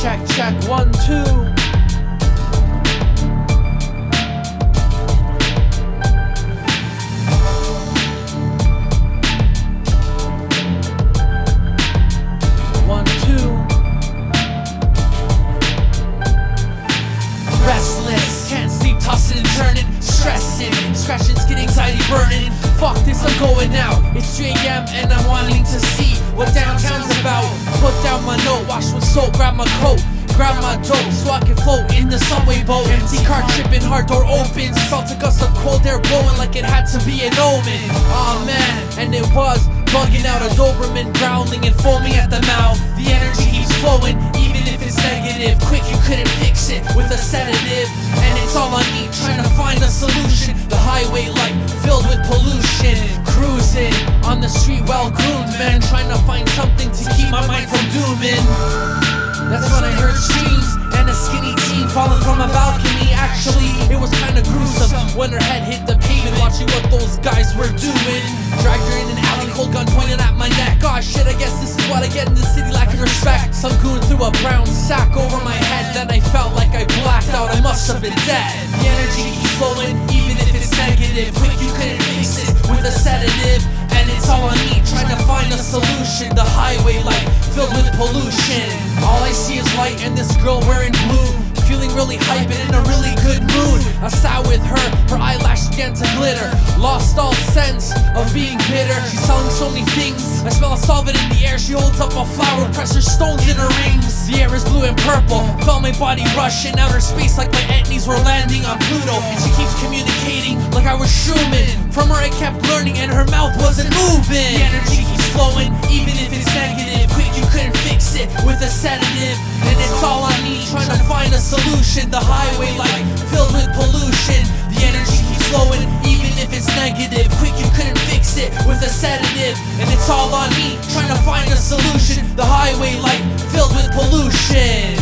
Check, check, 1, 2. Restless, can't sleep, tossing and turning, stressing, scratching, skin, anxiety burning. Fuck this, I'm going out. It's 3 AM and I'm wanting to see what downtown's about. Put down my note, wash with soap, grab my coat, grab my dope so I can float in the subway boat. Empty car tripping, hard door opens. Felt a gust of cold air blowing like it had to be an omen. Aw man, and it was bugging out. A Doberman growling and foaming at the mouth. The energy keeps flowing, even if it's negative. Quick, you couldn't fix it with a sedative, and it's all on me trying to find a solution. The highway light filled with pollution, cruising on the street, well groomed, man, trying to find something to keep my mind from dooming. That's when I heard screams and a skinny teen falling from a balcony. Actually, it was kinda gruesome when her head hit the pavement, watching what those guys were doing. Dragged her in an alley, cold gun pointed at my neck. Gosh shit, I guess this is what I get in the city, lacking respect. Some goon threw a brown sack over my head, then I felt like I blacked out, I must have been dead. The energy keeps flowing, even if it's negative. Quick, you couldn't fix it with a sedative, and it's all on me trying to find a solution. The highway light filled with pollution, all I see is light and this girl wearing blue, feeling really hype and in a really good mood. I sat with her, her eyelashes began to glitter, lost all sense of being bitter. She's selling so many things, I smell a solvent in the air. She holds up a flower, presses stones in her rings. The air is blue and purple, felt my body rush in outer space like my Antonies were landing on Pluto. And she keeps communicating like I was Schumann. From her I kept learning and her mouth wasn't moving. The energy keeps flowing, even if it's negative. Quick, you couldn't fix it with a sedative, and it's all on me trying to find a solution. The highway light filled with pollution. The energy keeps flowing, even if it's negative. Quick, you couldn't fix it with a sedative, and it's all on me trying to find a solution. The highway light filled with pollution.